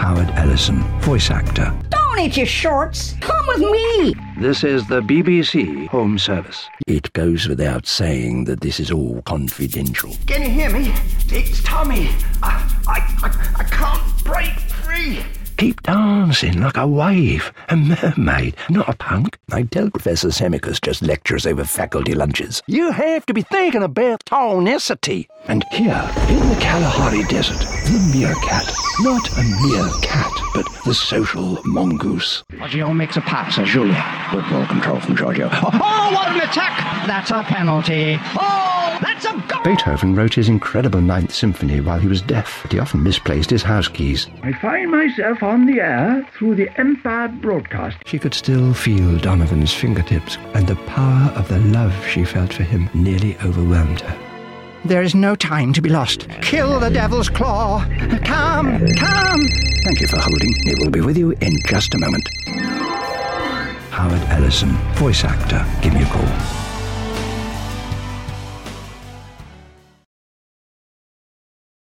Howard Ellison, voice actor. Don't eat your shorts. Come with me. This is the BBC Home Service. It goes without saying that this is all confidential. Can you hear me? It's Tommy. I can't break free. Keep dancing like a wave, a mermaid, not a punk. I tell Professor Semicus just lectures over faculty lunches. You have to be thinking about tonicity. And here, in the Kalahari Desert, the meerkat. Not a mere cat, but the social mongoose. Giorgio makes a pass at Julia. Good ball control from Giorgio. Oh, what an attack! That's a penalty. Oh, that's a goal! Beethoven wrote his incredible Ninth Symphony while he was deaf, but he often misplaced his house keys. I find myself on the air through the Empire broadcast. She could still feel Donovan's fingertips, and the power of the love she felt for him nearly overwhelmed her. There is no time to be lost. Kill the devil's claw. Come. Thank you for holding. It will be with you in just a moment. Howard Ellison, voice actor. Give me a call.